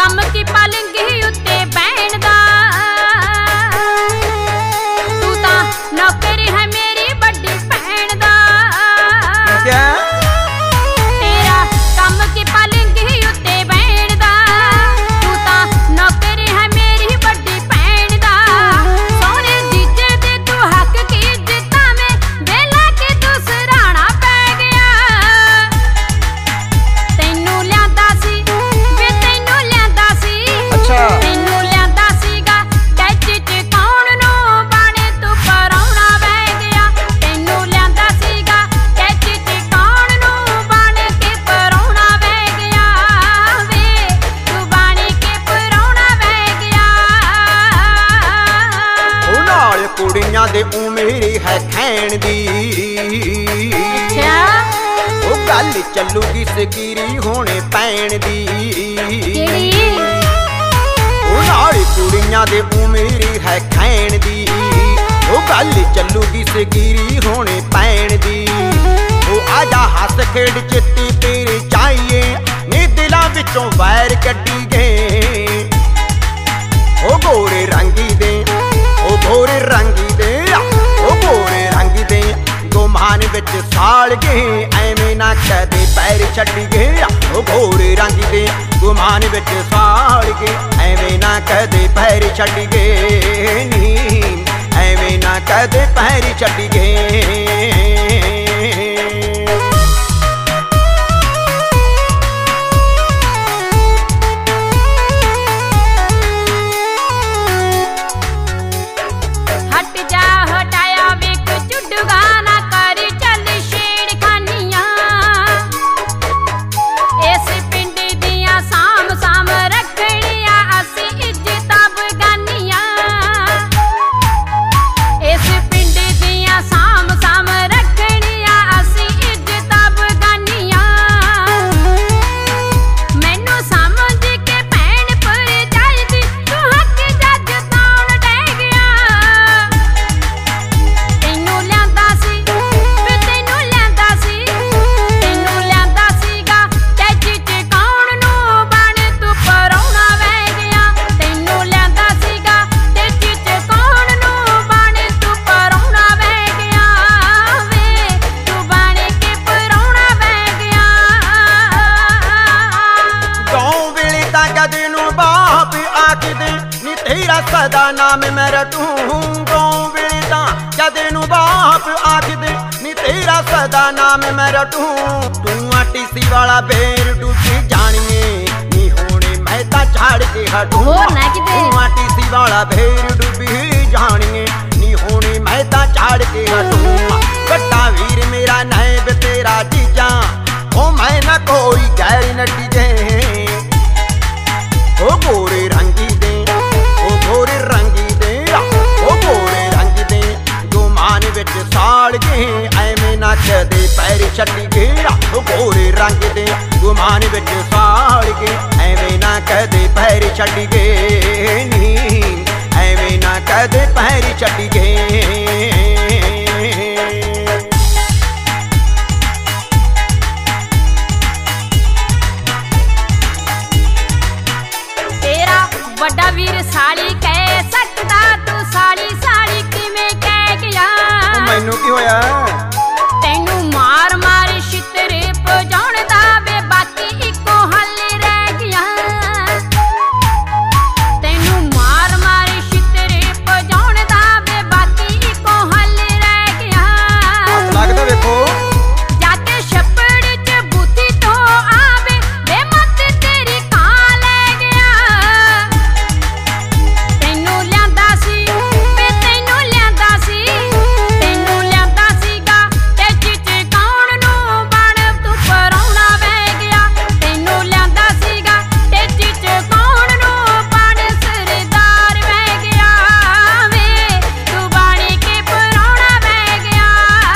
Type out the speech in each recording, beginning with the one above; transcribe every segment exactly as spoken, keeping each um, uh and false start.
कम की पलंगी उत्ते बैण दा तू तां नौकर है मेरी बड़ी भैन दा। क्या तेरा कम की पलंगी उत्ते बैण दा तू तां नौकर है मेरी बड़ी भैन दा। सोने जीजे दे तू हक की जिता में वेला के तू सराहना पै गया। तैनू लियांदा सी वे तैनू लियांदा सी अच्छा तैनू लियांदा सीगा टच च कौन नू बाणे तू पराउणा वह गया। तैनू लियांदा सीगा टच च कौन नू बाणे के पराउणा वह गया वे तू बाणे के पराउणा वह गया। ओ नाल कुड़ियां दे ऊ मेरी है खैण दी अच्छा ओ गल चलूगी सकीरी होने पैण दी। केड़ी ओ नाल कुड़ियां दे ऊ मेरी है खैण दी ओ गल चलूगी सकीरी होने पैण दी। ओ आजा हस खेड़ चित्ती तेरे चाहिए नी दिलां विचों वैर कड्डी गए। ओ गोरे रंगी दे ओ गोरे रंगी दे ओ गोरे रंगी दे गुमान विच साल गए एवें ना कदे पैर छड्डी गए। ओ गोरे रंगी दे गुमान विच साल गए एवें ना कदे पैर छड्डी गए नी एवें ना कदे पैर छड्डी गए। हट जा हटाया वेख चुडगा ना कर चल छेड़खानियां। इस पिंड दियां साम साम रखनिया असी इज्जतां बगानियां। इस पिंड दियां साम साम रखनिया असी इज्जतां बगानियां। मैनू समझ के भैन पर जाईदी तू हक जज ताउण डै गया। तैनू लियांदा सी वे तैनू लियांदा सी तैनू लियांदा सीगा टच च कौन नू बाणे तू पराउणा वह गया। तैनू लियांदा सीगा टच च कौन नू बाणे तू पराउणा वह गया वे तू बाणे के पराउणा वह गया। गाँव वेले तां कदे नू बाप आखदे नी तेरा सदा नाम मैं रटूं। गाँव वेले तां कदे नू बाप आखदे नी तेरा सदा नाम मैं रटूं। तू आटीसी वाला बेर डूबी जानिए नी होने मैं तां झाड़ के हटूं। होर ना किते। तू आटीसी वाला बेर डूबी जानिए नी होने मैं तां झाड़ के हटूं। बड़ा वीर मेरा नैब तेरा जीजा ओ मैं ना कोई गैर नटी जे। ओ गोरे रंगी दे ओ गोरे रंगी दे ओ गोरे रंगी दे गुमान विच साड़ गए एवें ना कदे पैर छड्डी गए। ओ गोरे रंग दे गुमान विच साड़ गए एवें ना कदे पैर छड्डी गए नी एवें ना कदे पैर छड्डी गए। तेरा वड्डा वीर साली कह सकदा तू साली साली किवें कह गया। ओ मैनू की होया तैनू मार मार छितर पजाउण दा वे बाकी इको हल रह गया। तैनू मार मार छितर पजाउण दा वे बाकी इको हल रह गया। लगदा देखो जाके छप्पड़ च बूथी तो आवे वे मत तेरी कां लै गया। तैनू लियांदा सी वे तैनू लियांदा सी तैनू लियांदा सीगा टच च कौन नू बाण तू पराउणा वह गया। तैनू लियांदा सीगा टच च कौन नू बाण सरदार वह गया वे तू बाणी के पराउणा वह गया।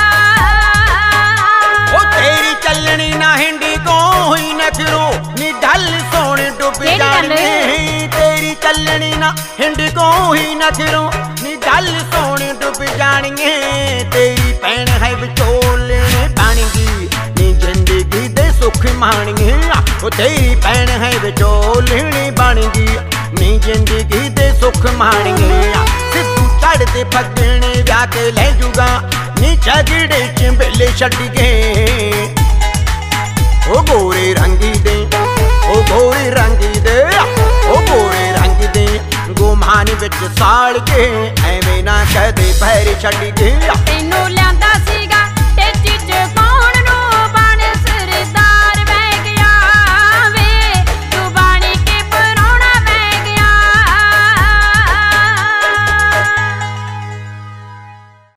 ओ तेरी चलनी ना हिंडी को हुई नखरो नी ढल सोने डुब केड़ी गल? जाने। तेरी चलनी ना हिंडी को हुई नखरो नी ढल सोने डुब जानिए। तेरी भैन है विचोलने बन गई नी जिंदगी दे सुख मानिए। ਉਹ ਤੇਰੀ ਭੈਣ ਹੈ ਵਿਚੋਲਣੀ ਬਣ ਗਈ ਨੀ ਜ਼ਿੰਦਗੀ ਦੇ ਸੁੱਖ ਮਾਣ ਗਿਆ ਸਿੱਧੂ ਚੜ੍ਹਦੇ ਫੱਗਣੇ ਵਿਆਹ ਕੇ ਲੈ ਜੂਗਾ ਨੀ ਝਗੜੇ ਚੰਬੇਲੇ ਛੱਡ ਗਏ ਉਹ ਗੋਰੇ ਰੰਗੀ ਦੇ ਉਹ ਗੋਰੇ ਰੰਗੀ ਦੇ ਉਹ ਗੋਰੇ ਰੰਗ ਦੇ ਗੁਮਾਨ ਵਿੱਚ ਸਾੜ ਕੇ ਐਵੇਂ ਨਾ ਕਹਦੇ ਪੈਰ ਛੱਡ ਗਿਆ ਤੈਨੂੰ ਲਿਆਂਦਾ